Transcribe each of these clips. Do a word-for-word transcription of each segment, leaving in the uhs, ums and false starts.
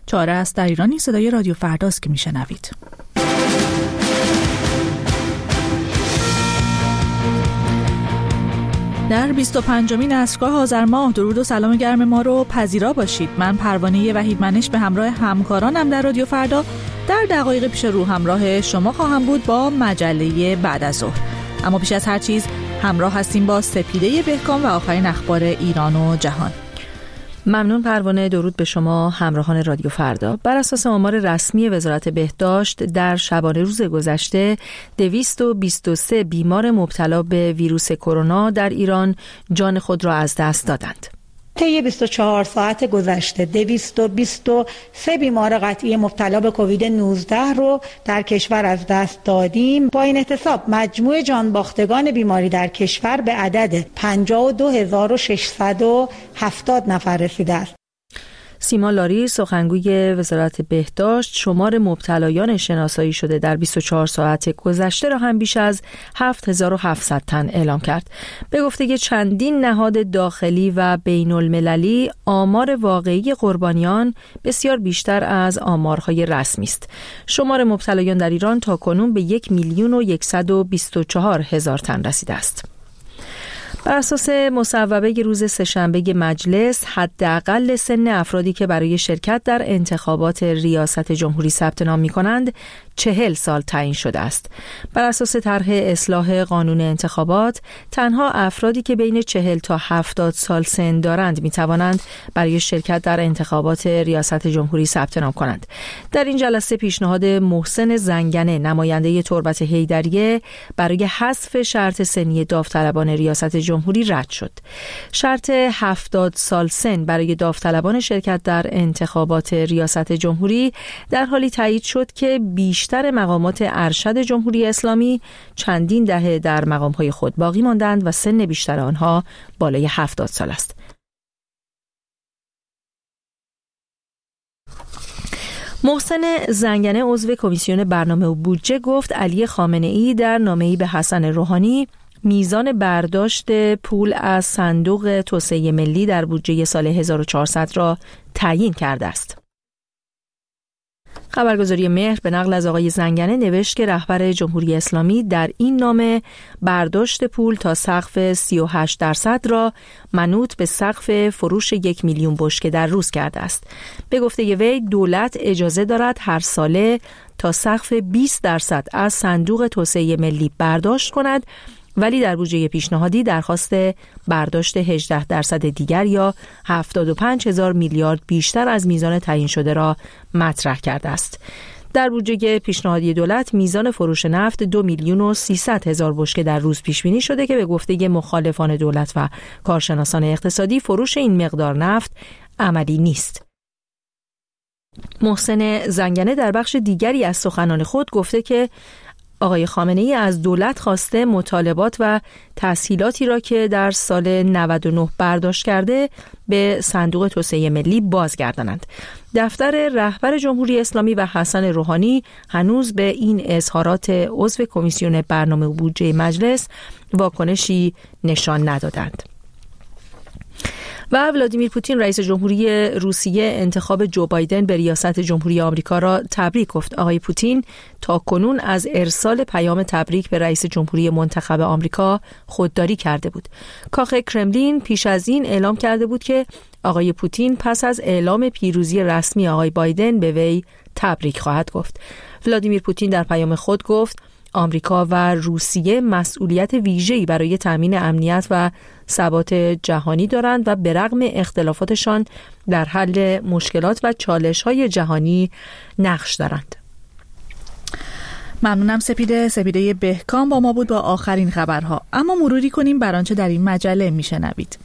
چاره است در ایران. صدای رادیو فرداست که میشنوید. در بیست و پنجمین عصرگاه آذر ماه درود و سلام گرم ما رو پذیرا باشید. من پروانه وحیدمنش به همراه همکارانم در رادیو فردا در دقایق پیش رو همراه شما خواهم بود با مجله بعد از ظهر. اما پیش از هر چیز همراه هستیم با سپیده بهکام و آخرین اخبار ایران و جهان. ممنون پروانه. درود به شما همراهان رادیو فردا. بر اساس آمار رسمی وزارت بهداشت در شبانه روز گذشته دویست و بیست و سه بیمار مبتلا به ویروس کرونا در ایران جان خود را از دست دادند. طی بیست و چهار ساعت گذشته دویست و بیست و سه بیمار قطعی مبتلا به کووید نوزده رو در کشور از دست دادیم. با این احتساب مجموع جانباختگان بیماری در کشور به عدد پنجاه و دو هزار و ششصد و هفتاد نفر رسیده است. سیما لاری سخنگوی وزارت بهداشت شمار مبتلایان شناسایی شده در بیست و چهار ساعت گذشته را هم بیش از هفت هزار و هفتصد تن اعلام کرد. به گفته چندین نهاد داخلی و بین المللی آمار واقعی قربانیان بسیار بیشتر از آمارهای رسمی است. شمار مبتلایان در ایران تاکنون به یک میلیون و صد و بیست و چهار هزار تن رسیده است. بر اساس مصوبه روز سه‌شنبه مجلس حداقل سن افرادی که برای شرکت در انتخابات ریاست جمهوری ثبت نام می‌کنند چهل سال تعیین شده است. بر اساس طرح اصلاح قانون انتخابات تنها افرادی که بین چهل تا هفتاد سال سن دارند می‌توانند برای شرکت در انتخابات ریاست جمهوری ثبت نام کنند. در این جلسه پیشنهاد محسن زنگنه نماینده تربت حیدریه برای حذف شرط سنی داوطلبان ریاست جمهوری رد شد. شرط هفتاد سال سن برای داوطلبان شرکت در انتخابات ریاست جمهوری در حالی تایید شد که بیشتر مقامات ارشد جمهوری اسلامی چندین دهه در مقامهای خود باقی ماندند و سن بیشتر آنها بالای هفتاد سال است. محسن زنگنه عضو کمیسیون برنامه و بودجه گفت علی خامنه‌ای در نامه‌ای به حسن روحانی میزان برداشت پول از صندوق توسعه ملی در بودجه سال هزار و چهارصد را تعیین کرده است. خبرگزاری مهر به نقل از آقای زنگنه نوشت که رهبر جمهوری اسلامی در این نامه برداشت پول تا سقف سی و هشت درصد را منوط به سقف فروش یک میلیون بشکه در روز کرده است. به گفته وی دولت اجازه دارد هر ساله تا سقف بیست درصد از صندوق توسعه ملی برداشت کند، ولی در بودجه پیشنهادی درخواست برداشت هجده درصد دیگر یا هفتاد و پنج هزار میلیارد بیشتر از میزان تعیین شده را مطرح کرده است. در بودجه پیشنهادی دولت میزان فروش نفت دو میلیون و سیصد هزار بشکه در روز پیش بینی شده که به گفته مخالفان دولت و کارشناسان اقتصادی فروش این مقدار نفت عملی نیست. محسن زنگنه در بخش دیگری از سخنان خود گفته که آقای خامنه‌ای از دولت خواسته مطالبات و تسهیلاتی را که در سال نود و نه برداشت کرده به صندوق توسعه ملی بازگردانند. دفتر رهبر جمهوری اسلامی و حسن روحانی هنوز به این اظهارات عضو کمیسیون برنامه و بودجه مجلس واکنشی نشان ندادند. و ولادیمیر پوتین رئیس جمهوری روسیه انتخاب جو بایدن به ریاست جمهوری آمریکا را تبریک گفت. آقای پوتین تا کنون از ارسال پیام تبریک به رئیس جمهوری منتخب آمریکا خودداری کرده بود. کاخ کرملین پیش از این اعلام کرده بود که آقای پوتین پس از اعلام پیروزی رسمی آقای بایدن به وی تبریک خواهد گفت. ولادیمیر پوتین در پیام خود گفت آمریکا و روسیه مسئولیت ویژه‌ای برای تامین امنیت و ثبات جهانی دارند و به رغم اختلافاتشان در حل مشکلات و چالش‌های جهانی نقش دارند. ممنونم سپیده. سپیده بهکام با ما بود با آخرین خبرها. اما مروری کنیم بر آنچه در این مجله میشنوید.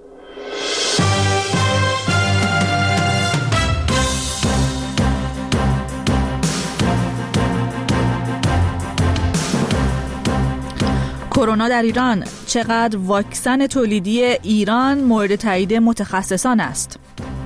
کرونا در ایران، چقدر واکسن تولیدی ایران مورد تایید متخصصان است؟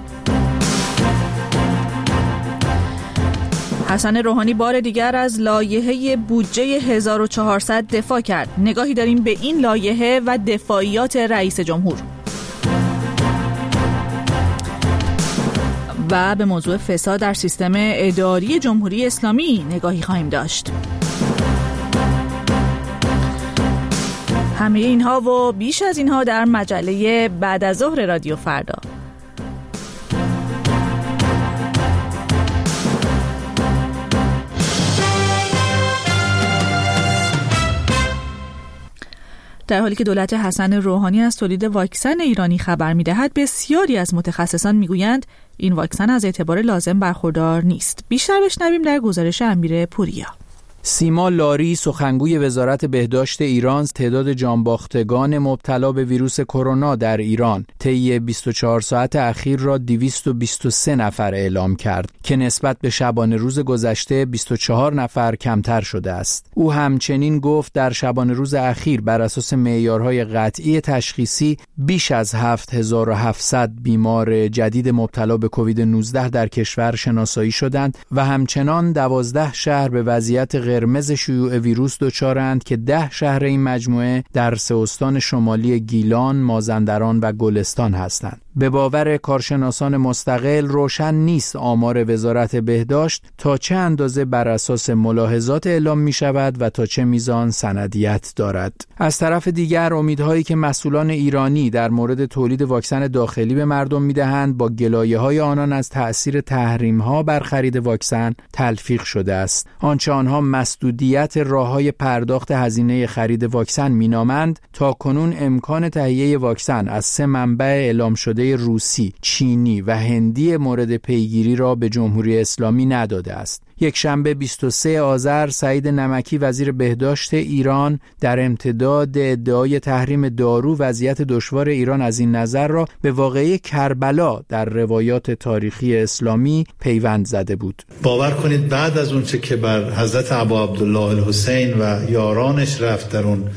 حسن روحانی بار دیگر از لایحه بودجه هزار و چهارصد دفاع کرد. نگاهی داریم به این لایحه و دفاعیات رئیس جمهور. و به موضوع فساد در سیستم اداری جمهوری اسلامی نگاهی خواهیم داشت. همه اینها و بیش از اینها در مجله بعد از ظهر رادیو فردا. در حالی که دولت حسن روحانی از تولید واکسن ایرانی خبر می‌دهد، بسیاری از متخصصان می‌گویند این واکسن از اعتبار لازم برخوردار نیست. بیشتر بشنویم در گزارش امیر پوریا. سیما لاری سخنگوی وزارت بهداشت ایران تعداد جانباختگان مبتلا به ویروس کرونا در ایران طی بیست و چهار ساعت اخیر را دویست و بیست و سه نفر اعلام کرد که نسبت به شبانه روز گذشته بیست و چهار نفر کمتر شده است. او همچنین گفت در شبانه روز اخیر بر اساس معیارهای قطعی تشخیصی بیش از هفت هزار و هفتصد بیمار جدید مبتلا به کووید نوزده در کشور شناسایی شدند و همچنان دوازده شهر به وضعیت قرمز شیوع ویروس دچارند که ده شهر این مجموعه در سه استان شمالی گیلان، مازندران و گلستان هستند. به باور کارشناسان مستقل روشن نیست آمار وزارت بهداشت تا چه اندازه بر اساس ملاحظات اعلام می شود و تا چه میزان سندیت دارد. از طرف دیگر امیدهایی که مسئولان ایرانی در مورد تولید واکسن داخلی به مردم می دهند با گلایه‌های آنان از تأثیر تحریم‌ها بر خرید واکسن تلفیق شده است. آنچه آنها مسدودیت راه‌های پرداخت هزینه خرید واکسن مینامند، تا کنون امکان تهیه واکسن از سه منبع اعلام شده روسی، چینی و هندی مورد پیگیری را به جمهوری اسلامی نداده است. یک شنبه بیست و سوم آذر سعید نمکی وزیر بهداشت ایران در امتداد ادعای تحریم دارو وضعیت دشوار ایران از این نظر را به واقعه کربلا در روایات تاریخی اسلامی پیوند زده بود. باور کنید بعد از اون چه که بر حضرت ابا عبدالله الحسین و یارانش رفت در اون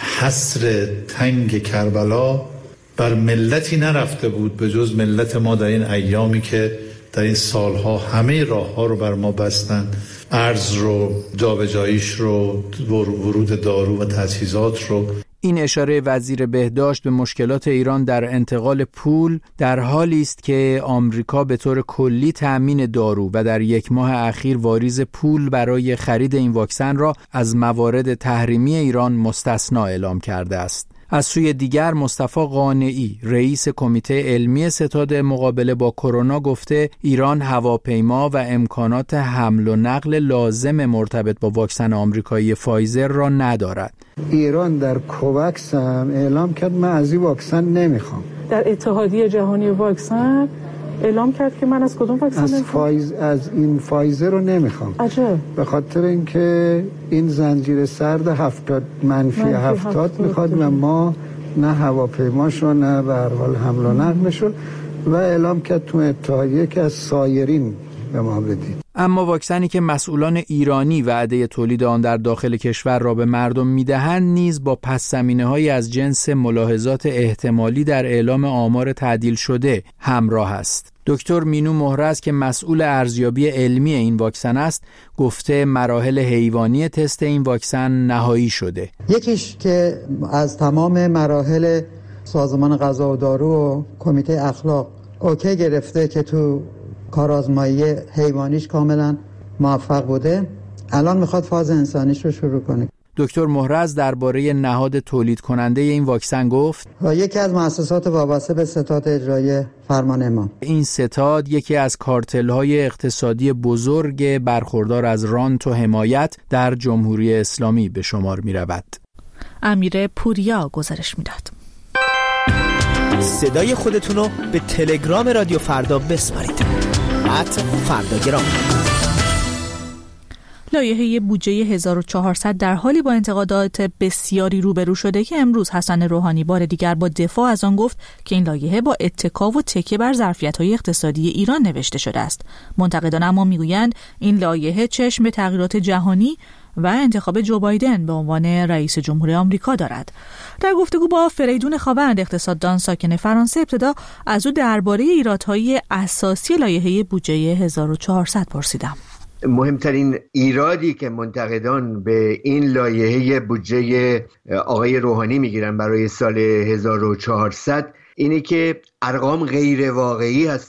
حصر تنگ کربلا، بر ملتی نرفته بود به جز ملت ما در این ایامی که در این سالها همه راه ها رو بر ما بستن، ارز رو، جابجاییش رو، ورود دارو و تجهیزات رو. این اشاره وزیر بهداشت به مشکلات ایران در انتقال پول در حالی است که آمریکا به طور کلی تأمین دارو و در یک ماه اخیر واریز پول برای خرید این واکسن را از موارد تحریمی ایران مستثنا اعلام کرده است. از سوی دیگر مصطفی قانعی رئیس کمیته علمی ستاد مقابله با کرونا گفته ایران هواپیما و امکانات حمل و نقل لازم مرتبط با واکسن آمریکایی فایزر را ندارد. ایران در کوواکس هم اعلام کرد من از این واکسن نمیخوام. در اتحادیه جهانی واکسن اعلام کرد که من از کدوم واکسن از فایز از این فایزر رو نمیخوام. عجب. به خاطر اینکه این زنجیره سرد هفتاد منفی هفتاد میخواد و ما نه هواپیماشو نه به هر حال حمل و نقلشو، و اعلام کرد تو اتحادیه که از سایرین به ما بدید. اما واکسنی که مسئولان ایرانی وعده تولید آن در داخل کشور را به مردم میدهند نیز با پس‌زمینه‌هایی از جنس ملاحظات احتمالی در اعلام آمار تعدیل شده همراه است. دکتر مینو مهرز که مسئول ارزیابی علمی این واکسن است گفته مراحل حیوانی تست این واکسن نهایی شده. یکیش که از تمام مراحل سازمان غذا و دارو و کمیته اخلاق اوکی گرفته که تو کارآزمایی حیوانیش کاملا موفق بوده، الان میخواد فاز انسانیش رو شروع کنه. دکتر مهرز درباره نهاد تولید کننده این واکسن گفت یکی از مؤسسات وابسته به ستاد اجرایی فرمان امام. این ستاد یکی از کارتل‌های اقتصادی بزرگ برخوردار از رانت و حمایت در جمهوری اسلامی به شمار می‌رود. امیر پوریا گزارش می‌داد. صدای خودتون رو به تلگرام رادیو فردا بسپارید. ات فرداگرام. لایحه بودجه هزار و چهارصد در حالی با انتقادات بسیاری روبرو شده که امروز حسن روحانی بار دیگر با دفاع از آن گفت که این لایحه با اتکا و تکیه بر ظرفیت‌های اقتصادی ایران نوشته شده است. منتقدان اما میگویند این لایحه چشم به تغییرات جهانی و انتخاب جو بایدن به عنوان رئیس جمهور آمریکا دارد. در گفتگو با فریدون خاوند اقتصاددان ساکن فرانسه ابتدا از او درباره ایرادهای اساسی لایحه بودجه هزار و چهارصد پرسیدم. مهمترین ایرادی که منتقدان به این لایحه بودجه آقای روحانی میگیرن برای سال هزار و چهارصد اینه که ارقام غیر واقعی هستند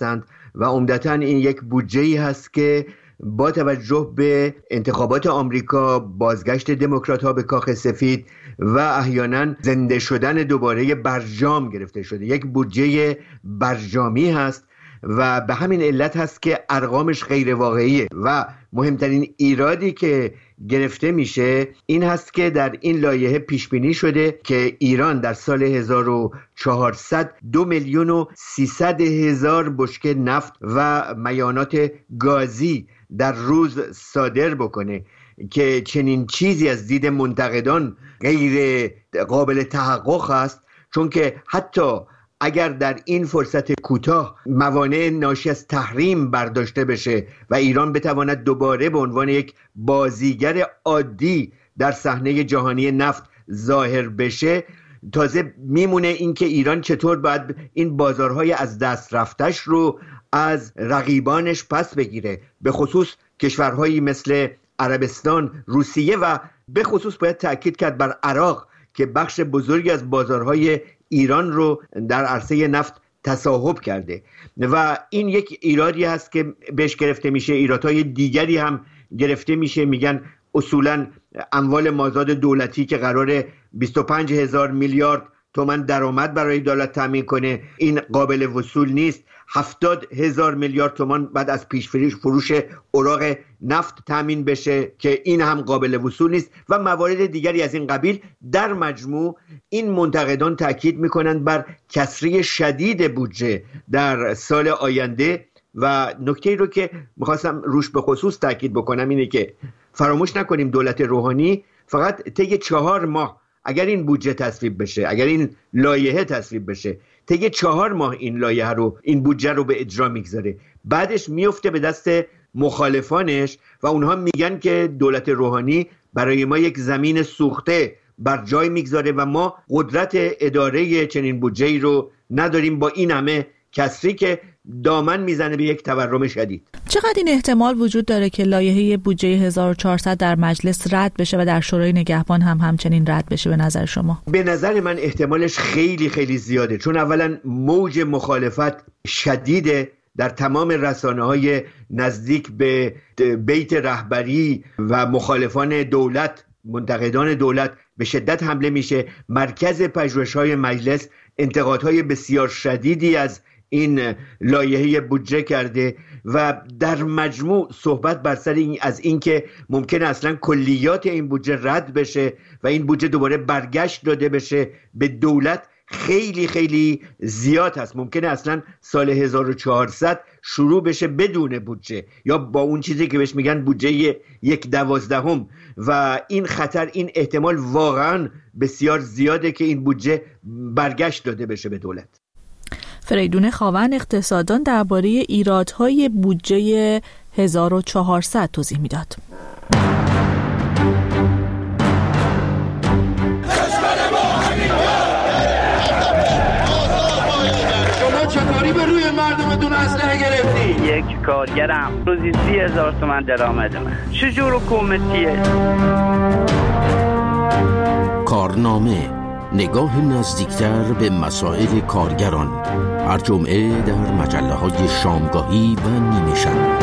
و عمدتاً این یک بودجه‌ای هست که با توجه به انتخابات آمریکا، بازگشت دموکرات‌ها به کاخ سفید و احیانا زنده شدن دوباره برجام گرفته شده. یک بودجه برجامی هست و به همین علت هست که ارقامش غیر واقعیه و مهمترین ایرادی که گرفته میشه این هست که در این لایحه پیش بینی شده که ایران در سال هزار و چهارصد دو میلیون و سیصد هزار بشکه نفت و میانات گازی در روز صادر بکنه که چنین چیزی از دید منتقدان غیر قابل تحقق است، چون که حتی اگر در این فرصت کوتاه موانع ناشی از تحریم برداشته بشه و ایران بتواند دوباره به عنوان یک بازیگر عادی در صحنه جهانی نفت ظاهر بشه، تازه میمونه این که ایران چطور باید این بازارهای از دست رفتش رو از رقیبانش پس بگیره، به خصوص کشورهایی مثل عربستان، روسیه و به خصوص باید تأکید کرد بر عراق که بخش بزرگی از بازارهای ایران رو در عرصه نفت تصاحب کرده و این یک ایرادی هست که بهش گرفته میشه. ایرادهای دیگری هم گرفته میشه، میگن اصولا اموال مازاد دولتی که قراره بیست و پنج هزار میلیارد تومان درآمد برای دولت تامین کنه این قابل وصول نیست. هفتاد هزار میلیارد تومان بعد از پیش فروش اوراق نفت تامین بشه که این هم قابل وصول نیست و موارد دیگری از این قبیل. در مجموع این منتقدان تاکید میکنند بر کسری شدید بودجه در سال آینده و نکته‌ای رو که میخواستم روش به خصوص تاکید بکنم اینه که فراموش نکنیم دولت روحانی فقط طی چهار ماه اگر این بودجه تصویب بشه، اگر این لایحه تصویب بشه، طی چهار ماه این لایحه رو، این بودجه رو به اجرا میگذاره، بعدش میفته به دست مخالفانش و اونها میگن که دولت روحانی برای ما یک زمین سوخته بر جای میگذاره و ما قدرت اداره چنین بودجه‌ای رو نداریم، با این همه کسری که دامن میزنه به یک تورم شدید. چقدر این احتمال وجود داره که لایحه بودجه هزار و چهارصد در مجلس رد بشه و در شورای نگهبان هم همچنین رد بشه به نظر شما؟ به نظر من احتمالش خیلی خیلی زیاده، چون اولا موج مخالفت شدیده در تمام رسانه‌های نزدیک به بیت رهبری و مخالفان دولت، منتقدان دولت به شدت حمله میشه. مرکز پژوهش‌های مجلس انتقادهای بسیار شدیدی از این لایحه بودجه کرده و در مجموع صحبت بر سر این از این که ممکنه اصلا کلیات این بودجه رد بشه و این بودجه دوباره برگشت داده بشه به دولت خیلی خیلی زیاد هست. ممکنه اصلا سال هزار و چهارصد شروع بشه بدون بودجه یا با اون چیزی که بهش میگن بودجه یک دوازدهم و این خطر، این احتمال واقعا بسیار زیاده که این بودجه برگشت داده بشه به دولت. فریدون خاون، اقتصاددان، درباره ایرادهای بودجه هزار و چهارصد توضیح میداد. شما چطوری به روی مردمتون اسلحه گرفتی؟ یک کارگرم روزی سی هزار تومان درآمد من. چجور حکومتیه؟ کارنامه، نگاه نزدیکتر به مسائل کارگران، هر جمعه در مجله‌های شامگاهی و نیمه شب.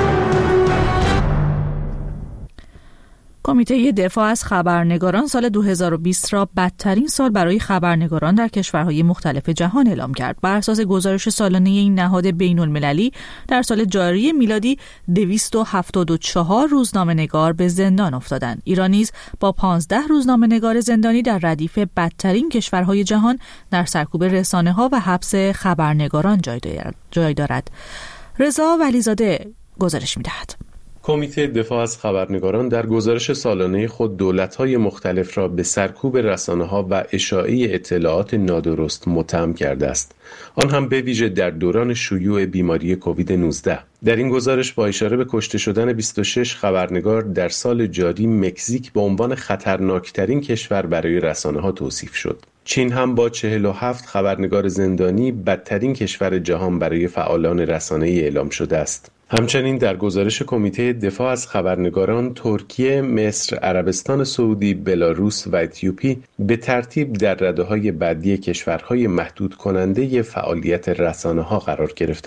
کمیته دفاع از خبرنگاران سال دو هزار و بیست را بدترین سال برای خبرنگاران در کشورهای مختلف جهان اعلام کرد. بر اساس گزارش سالانه این نهاد بین‌المللی در سال جاری میلادی دویست و هفتاد و چهار روزنامه‌نگار به زندان افتادند. ایران نیز با پانزده روزنامه‌نگار زندانی در ردیف بدترین کشورهای جهان در سرکوب رسانه‌ها و حبس خبرنگاران جای دارد. رضا ولیزاده گزارش می‌دهد. کمیته دفاع از خبرنگاران در گزارش سالانه خود دولت‌های مختلف را به سرکوب رسانه‌ها و اشاعه اطلاعات نادرست متهم کرده است، آن هم به ویژه در دوران شیوع بیماری کووید نوزده. در این گزارش با اشاره به کشته شدن بیست و شش خبرنگار در سال جاری، مکزیک به عنوان خطرناکترین کشور برای رسانه‌ها توصیف شد. چین هم با چهل و هفت خبرنگار زندانی بدترین کشور جهان برای فعالان رسانه‌ای اعلام شده است. همچنین در گزارش کمیته دفاع از خبرنگاران، ترکیه، مصر، عربستان سعودی، بلاروس و اتیوپی به ترتیب در رده‌های بعدی کشورهای محدود کننده فعالیت رسانه‌ها قرار گرفتند.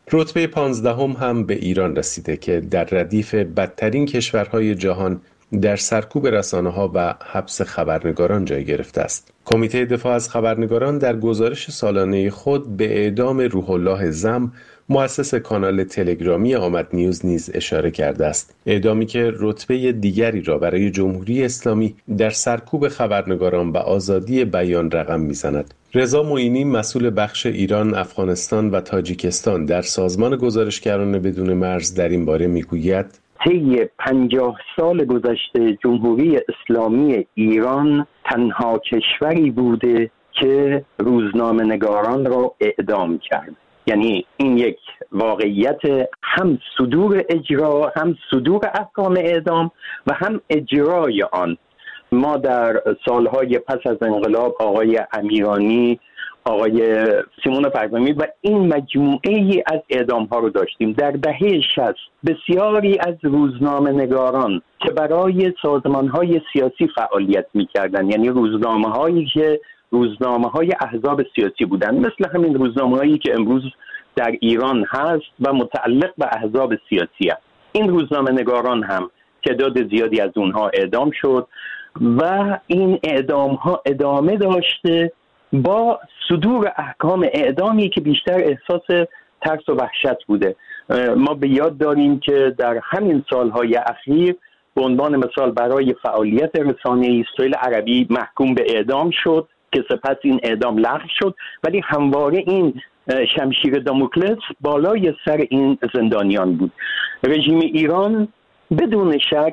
رتبه پانزدهم هم به ایران رسیده که در ردیف بدترین کشورهای جهان در سرکوب رسانه‌ها و حبس خبرنگاران جای گرفته است. کمیته دفاع از خبرنگاران در گزارش سالانه خود به اعدام روح الله زم، مؤسس کانال تلگرامی آمد نیوز نیز اشاره کرده است. اعدامی که رتبه دیگری را برای جمهوری اسلامی در سرکوب خبرنگاران و آزادی بیان رقم می‌زند. رضا معینی، مسئول بخش ایران، افغانستان و تاجیکستان در سازمان گزارشگران بدون مرز، در این باره میگوید: طی پنجاه سال گذشته جمهوری اسلامی ایران تنها کشوری بوده که روزنامه‌نگاران را اعدام کرد. یعنی این یک واقعیت هم صدور اجرا، هم صدور احکام اعدام و هم اجرای آن. ما در سالهای پس از انقلاب آقای امیرانی، آقای سیمون فرزامی و این مجموعه ای از اعدام ها رو داشتیم. در دهه شصت بسیاری از روزنامه نگاران که برای سازمان های سیاسی فعالیت می کردن، یعنی روزنامه هایی که روزنامه های احزاب سیاسی بودن، مثل همین روزنامه هایی که امروز در ایران هست و متعلق به احزاب سیاسی هست، این روزنامه نگاران هم تعداد زیادی از اونها اعدام شد و این اعدام ها ادامه داشته با صدور احکام اعدامی که بیشتر احساس ترس و وحشت بوده. ما به یاد داریم که در همین سالهای اخیر به عنوان مثال برای فعالیت رسانه‌ای سهیل عربی محکوم به اعدام شد که سپس این اعدام لغو شد، ولی همواره این شمشیر داموکلس بالای سر این زندانیان بود. رژیم ایران بدون شک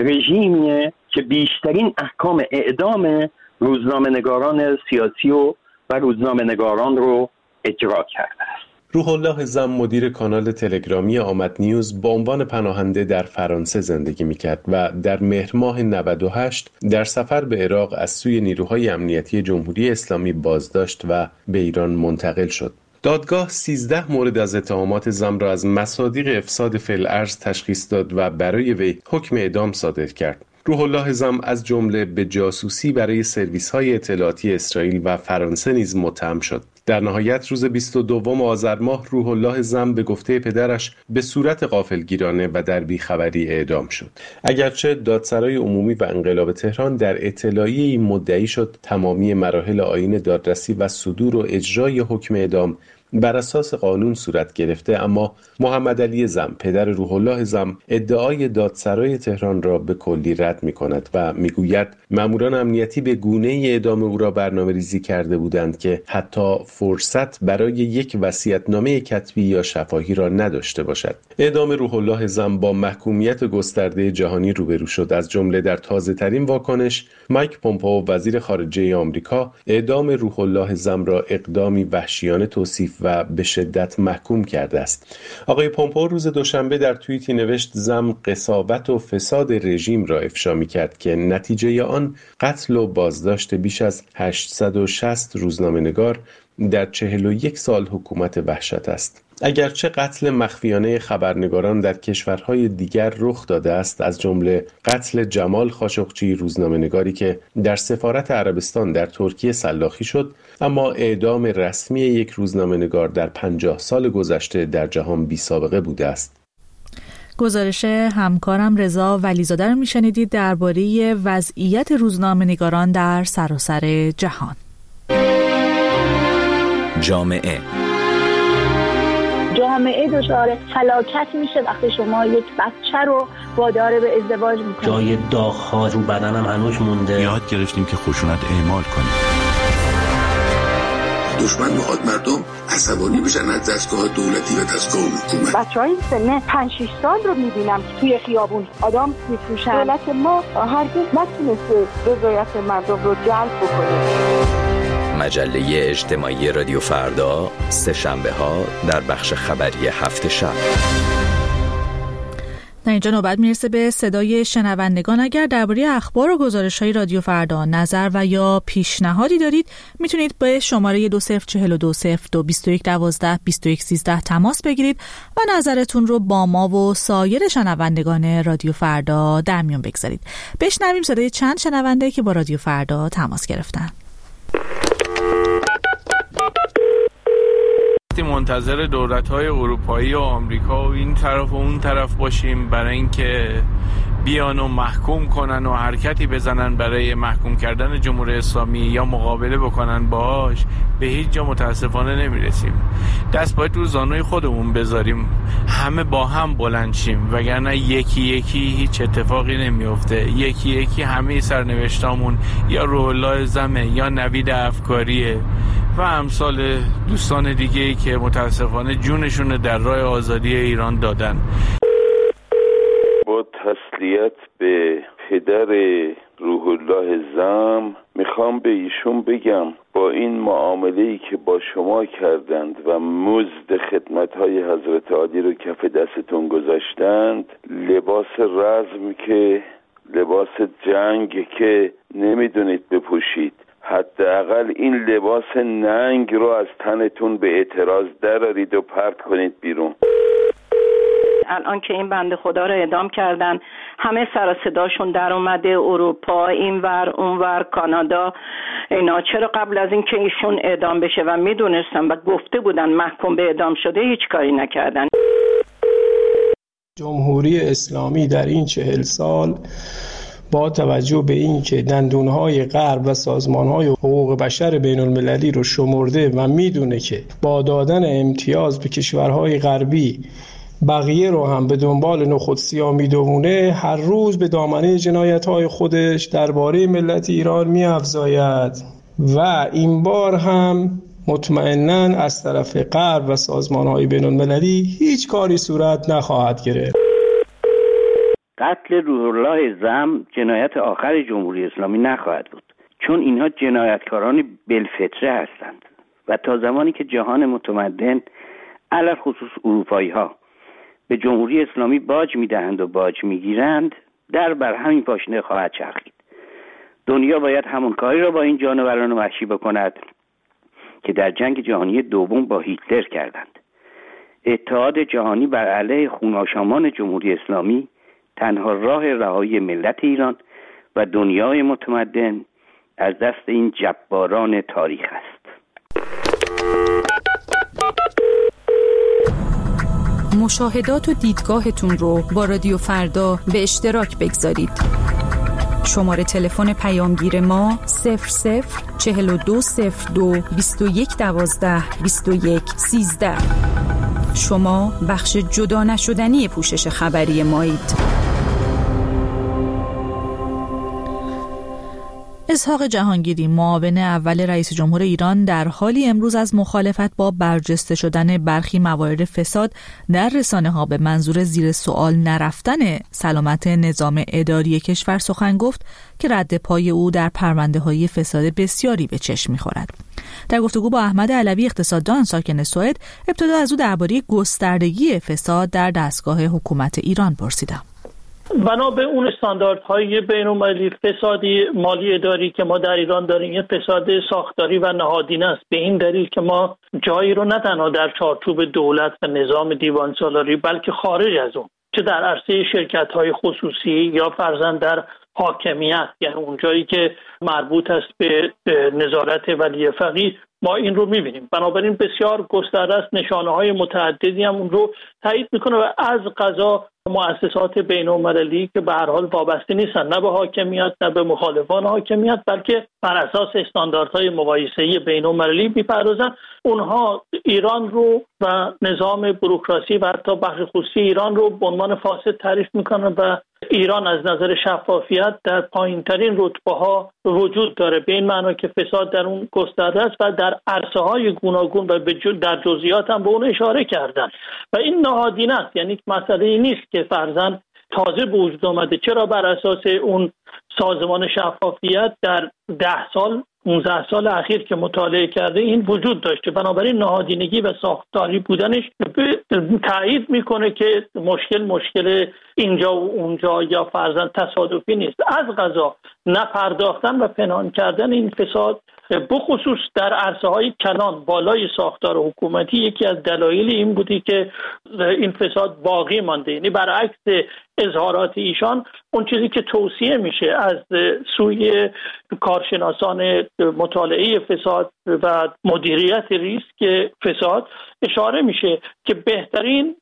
رژیمیه که بیشترین احکام اعدام روزنامه‌نگاران سیاسی و و روزنامه‌نگاران رو اجرا کرده است. روح الله زم، مدیر کانال تلگرامی آمد نیوز، با عنوان پناهنده در فرانسه زندگی میکرد و در مهر ماه نود و هشت در سفر به عراق از سوی نیروهای امنیتی جمهوری اسلامی بازداشت و به ایران منتقل شد. دادگاه سیزده مورد از اتهامات زم را از مصادیق افساد فی‌الارض تشخیص داد و برای وی حکم اعدام صادر کرد. روح الله زم از جمله به جاسوسی برای سرویس‌های اطلاعاتی اسرائیل و فرانسه نیز متهم شد. در نهایت روز بیست و دوم آذر ماه روح الله زم به گفته پدرش به صورت غافلگیرانه و در بیخبری اعدام شد. اگرچه دادسرای عمومی و انقلاب تهران در اطلاعیه‌ای مدعی شد تمامی مراحل آیین دادرسی و صدور و اجرای حکم اعدام بر اساس قانون صورت گرفته، اما محمد علی زم، پدر روح الله زم، ادعای دادسرای تهران را به کلی رد می کند و می گوید ماموران امنیتی به گونه ای اعدام او را برنامه ریزی کرده بودند که حتی فرصت برای یک وصیت‌نامه کتبی یا شفاهی را نداشته باشد. اعدام روح الله زم با محکومیت گسترده جهانی روبرو شد. از جمله در تازه ترین واکنش، مایک پومپئو، وزیر خارجه آمریکا، اعدام روح الله زم را اقدامی وحشیانه توصیف و به شدت محکوم کرده است. آقای پومپئو روز دوشنبه در توییتی نوشت زم قساوت و فساد رژیم را افشا می‌کرد که نتیجه آن قتل و بازداشت بیش از هشتصد و شصت روزنامه‌نگار در چهل و یک سال حکومت وحشت است. اگرچه قتل مخفیانه خبرنگاران در کشورهای دیگر رخ داده است، از جمله قتل جمال خاشقچی، روزنامه‌نگاری که در سفارت عربستان در ترکیه سلاخی شد، اما اعدام رسمی یک روزنامه‌نگار در پنجاه سال گذشته در جهان بی سابقه بوده است. گزارش همکارم رضا ولیزاده رو میشنیدید درباره وضعیت روزنامه‌نگاران در سراسر جهان. جامعه جامعه دچار فلاکت میشه وقتی شما یک بچه رو وادار به ازدواج میکنید. جای داغ‌ها رو بدنم هنوز مونده. یاد گرفتیم که خشونت اعمال کنیم. دشمن میخواد مردم عصبانی بشن از دستگاه دولتی و دستگاه حکومت. بچهای سن پنج شش سال رو میبینم که توی خیابون آدم میفروشن. دولت ما هرگز نتونسته رضایت مردم رو جلب بکنه. مجله اجتماعی رادیو فردا، سه شنبه ها در بخش خبری هفت شب. در اینجا نوبت میرسه به صدای شنوندگان. اگر درباره اخبار و گزارش‌های رادیو فردا نظر و یا پیشنهادی دارید، میتونید به شماره دو صفر چهل دو صفر دو بیست و یک دوازده بیست و یک سیزده تماس بگیرید و نظرتون رو با ما و سایر شنوندگان رادیو فردا در میون بگذارید. بشنویم صدای چند شنونده که با رادیو فردا تماس گرفتن. وقتی منتظر دولت‌های اروپایی و آمریکا و این طرف و اون طرف باشیم برای اینکه بیان و محکوم کنن و حرکتی بزنن برای محکوم کردن جمهوری اسلامی یا مقابله بکنن باهاش، به هیچ جا متاسفانه نمیرسیم. دست باید رو زانوی خودمون بذاریم، همه با هم بلند شیم، وگرنه یکی یکی هیچ اتفاقی نمیفته. یکی یکی همه سرنوشتامون یا روح الله زمه یا نوید افکاریه و امثال دوستان دیگه‌ای که متاسفانه جونشون در راه آزادی ایران دادن. با تسلیت به پدر روح الله زم میخوام به ایشون بگم با این معامله‌ای که با شما کردند و مزد خدمت‌های حضرت عالی رو کف دستتون گذاشتند، لباس رزم که لباس جنگ که نمیدونید بپوشید، حداقل این لباس ننگ رو از تنتون به اعتراض درارید و پرت کنید بیرون. الان که این بنده خدا رو اعدام کردن، همه سر و صداشون در اومده، اروپا اینور اونور کانادا اینا، چرا قبل از این که ایشون اعدام بشه و میدونستن و گفته بودن محکوم به اعدام شده هیچ کاری نکردن؟ جمهوری اسلامی در این چهل سال با توجه به این که دندونهای غرب و سازمانهای حقوق بشر بین المللی رو شمرده و میدونه که با دادن امتیاز به کشورهای غربی بقیه رو هم به دنبال نخودسیا میدونه، هر روز به دامنه جنایت‌های خودش درباره ملت ایران می‌افزاید و این بار هم مطمئناً از طرف غرب و سازمان‌های بین‌المللی هیچ کاری صورت نخواهد گرفت. قتل روح الله زم جنایت آخر جمهوری اسلامی نخواهد بود، چون اینها جنایتکاران بالفطره هستند و تا زمانی که جهان متمدن علل خصوص اروپایی ها به جمهوری اسلامی باج میدهند و باج میگیرند، در بر همین پاشنه خواهد چرخید. دنیا باید همون کاری را با این جانوران وحشی بکند که در جنگ جهانی دوم با هیتلر کردند. اتحاد جهانی بر علیه خون‌آشامان جمهوری اسلامی تنها راه رهایی ملت ایران و دنیای متمدن از دست این جباران تاریخ است. مشاهدات و دیدگاهتون رو با رادیو فردا به اشتراک بگذارید. شماره تلفن پیامگیر ما صفر صفر چهل و دو صفر دو بیست و یک دوازده بیست و یک سیزده. شما بخش جدا نشدنی پوشش خبری مایید. اسحاق جهانگیری، معاون اول رئیس جمهور ایران، در حالی امروز از مخالفت با برجسته شدن برخی موارد فساد در رسانه‌ها به منظور زیر سوال نرفتن سلامت نظام اداری کشور سخن گفت که رد پای او در پرونده‌های فساد بسیاری به چشم می‌خورد. در گفتگو با احمد علوی، اقتصاددان ساکن سوئد، ابتدا از او درباره گستردگی فساد در دستگاه حکومت ایران پرسیدم. بنا به اون استانداردهای بین‌المللی فسادی مالی اداری که ما در ایران داریم، یه فساد ساختاری و نهادینه است، به این دلیل که ما جایی رو نه تنها در چارچوب دولت و نظام دیوان سالاری بلکه خارج از اون، چه در عرصه شرکت‌های خصوصی یا فرضاً در حاکمیت، یعنی اون جایی که مربوط است به نظارت ولی فقیه، ما این رو می‌بینیم. بنابراین بسیار گسترده است، نشانه‌های متعددی هم اون رو تایید می‌کنه و از قضا مؤسسات بین‌المللی که به هر حال وابسته نیستن نه به حاکمیت نه به مخالفان حاکمیت، بلکه بر اساس استانداردهای مقایسه‌ای بین‌المللی می‌پردازن، اونها ایران رو و نظام بوروکراسی و حتی بخش خصوصی ایران رو به عنوان فاسد تعریف می‌کنن و ایران از نظر شفافیت در پایین‌ترین رتبه‌ها وجود داره، به این معنی که فساد در اون گسترده است و در عرصه‌های گوناگون و در جزئیات هم به اون اشاره کردن و این نهادینه است. یعنی مسئله نیست که فرضاً تازه به وجود آمده، چرا بر اساس اون سازمان شفافیت در ده سال پانزده سال اخیر که مطالعه کرده این وجود داشته. بنابراین نهادینگی و ساختاری بودنش تایید میکنه که مشکل مشکل اینجا و اونجا یا فرضاً تصادفی نیست. از قضا نپرداختن و پنهان کردن این فساد بخصوص در عرصه های کلان بالای ساختار حکومتی یکی از دلایل این بودی که این فساد باقی مانده. یعنی برعکس اظهارات ایشان، اون چیزی که توصیه میشه از سوی کارشناسان مطالعه فساد و مدیریت ریسک فساد اشاره میشه که بهترین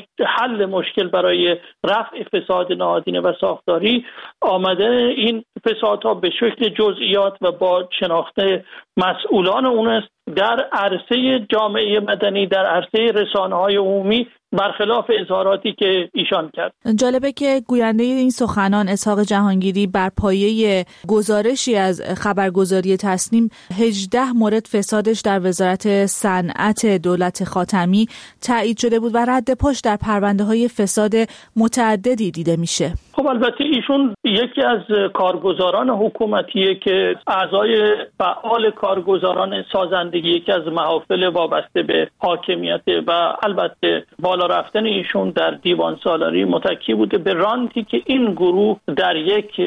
حل مشکل برای رفع فساد نهادینه و ساختاری آمده این فسادها به شکل جزئیات و با شناخت مسئولان اون است در عرصه جامعه مدنی، در عرصه رسانه‌های عمومی، برخلاف اظهاراتی که ایشان کرد. جالبه که گوینده این سخنان اسحاق جهانگیری بر پایه گزارشی از خبرگزاری تصنیم هجده مورد فسادش در وزارت صنعت دولت خاتمی تایید شده بود و رد پاش در پرونده‌های فساد متعددی دیده میشه. خب البته ایشون یکی از کارگزاران حکومتیه که اعضای فعال کارگزاران سازندگی یکی از محافل وابسته به حاکمیت و البته بالا رفتن ایشون در دیوان سالاری متکی بوده به رانتی که این گروه در یک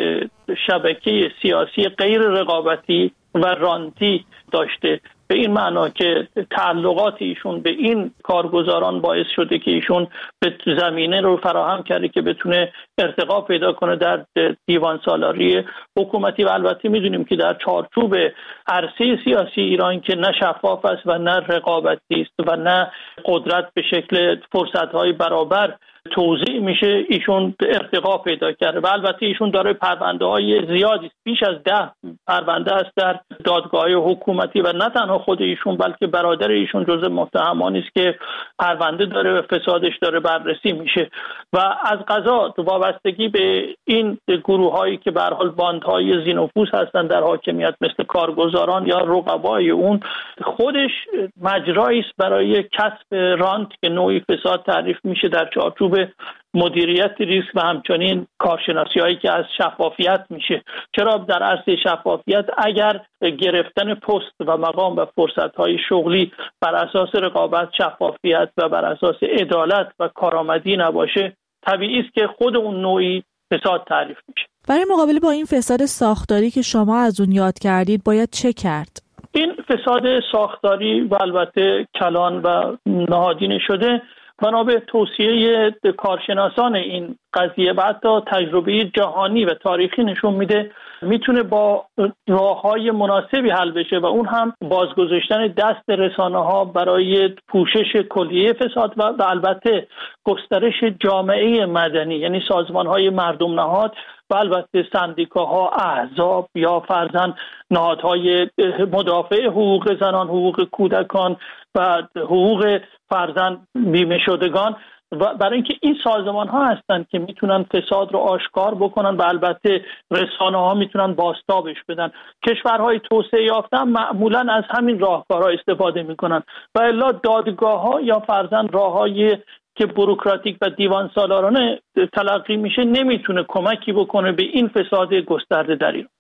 شبکه سیاسی غیر رقابتی و رانتی داشته، به این معنا که تعلقات ایشون به این کارگزاران باعث شده که ایشون به زمینه رو فراهم کرده که بتونه ارتقا پیدا کنه در دیوان سالاری حکومتی. و البته میدونیم که در چارچوب عرصه سیاسی ایران که نه شفاف است و نه رقابتی است و نه قدرت به شکل فرصت‌های برابر توزیع میشه، ایشون ارتقا پیدا کرده و البته ایشون داره پرونده‌های زیادی، بیش از ده پرونده است در دادگاه حکومتی و نه تنها خود ایشون بلکه برادر ایشون جزء متهمانی است که پرونده داره و فسادش داره بررسی میشه. و از قضا وابستگی به این گروه‌هایی که به هر حال باندهای ذی‌نفوذ هستند در حاکمیت مثل کارگزاران یا رقبای اون، خودش مجرایی است برای کسب رانت که نوعی فساد تعریف میشه در چارچوب مدیریت ریسک و همچنین کارشناسی هایی که از شفافیت میشه. چرا در عرصه شفافیت اگر گرفتن پست و مقام و فرصت های شغلی بر اساس رقابت، شفافیت و بر اساس عدالت و کارآمدی نباشه، طبیعی است که خود اون نوعی فساد تعریف میشه. برای مقابله با این فساد ساختاری که شما از اون یاد کردید باید چه کرد؟ این فساد ساختاری و البته کلان و نهادینه شده بنا به توصیه کارشناسان این قضیه و حتی تجربه جهانی و تاریخی نشون میده میتونه با راه‌های مناسبی حل بشه و اون هم بازگذاشتن دست رسانه‌ها برای پوشش کلیه فساد و البته گسترش جامعه مدنی، یعنی سازمان‌های مردم نهاد و البته سندیکاها، احزاب یا فرضاً نهادهای مدافع حقوق زنان، حقوق کودکان و حقوق فرضاً بیمه شدگان، و برای اینکه این سازمان ها هستن که میتونن فساد رو آشکار بکنن و البته رسانه ها میتونن بازتابش بدن. کشورهای توسعه یافته معمولا از همین راهکارها استفاده میکنن و الا دادگاه ها یا فرضاً راههای که بوروکراتیک و دیوان سالارانه تلقی میشه نمیتونه کمکی بکنه به این فساد گسترده در ایران.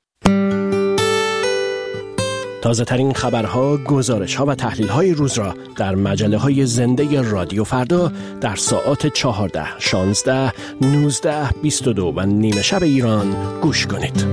تازه ترین خبرها، گزارش‌ها و تحلیل‌های روز را در مجله‌های زنده رادیو فردا در ساعات چهارده، شانزده، نوزده، بیست و دو و نیمه شب ایران گوش کنید.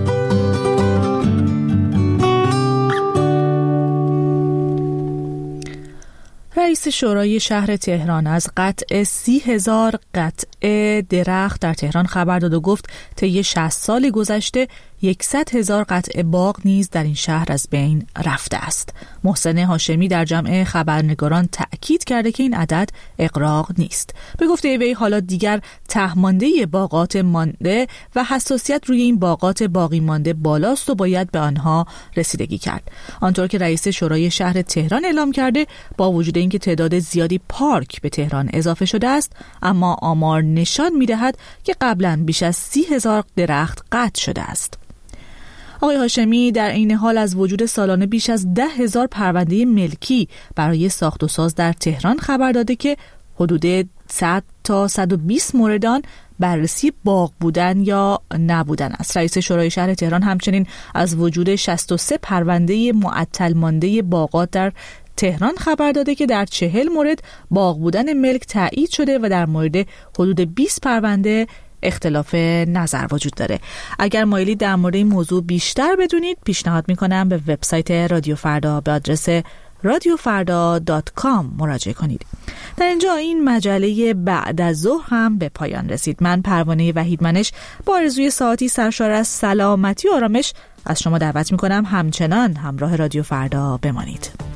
رئیس شورای شهر تهران از قطع سی هزار قطعه درخت در تهران خبر داد و گفت طی شصت سال گذشته یکصد هزار قطعه باغ نیز در این شهر از بین رفته است. محسن هاشمی در جمع خبرنگاران تأکید کرده که این عدد اغراق نیست. به گفته وی حالا دیگر تهمانده باغات مانده و حساسیت روی این باغات باقی مانده بالاست و باید به آنها رسیدگی کرد. آنطور که رئیس شورای شهر تهران اعلام کرده با وجود اینکه تعداد زیادی پارک به تهران اضافه شده است، اما آمار نشان می‌دهد که قبلا بیش از سی هزار درخت قطع شده است. آقای هاشمی در این حال از وجود سالانه بیش از ده هزار پرونده ملکی برای ساخت و ساز در تهران خبر داده که حدود صد تا صد و بیست مورد آن بررسی باغ بودن یا نبودن است. رئیس شورای شهر تهران همچنین از وجود شصت و سه پرونده معطل مانده باغات در تهران خبر داده که در چهل مورد باغ بودن ملک تایید شده و در مورد حدود بیست پرونده اختلاف نظر وجود داره. اگر مایلی در مورد این موضوع بیشتر بدونید پیشنهاد میکنم به وبسایت رادیو فردا به آدرس رادیو فردا دات کام مراجعه کنید. در اینجا این مجله بعد از ظهر هم به پایان رسید. من پروانه وحیدمنش با آرزوی ساعتی سرشار از سلامتی و آرامش از شما دعوت میکنم همچنان همراه رادیو فردا بمانید.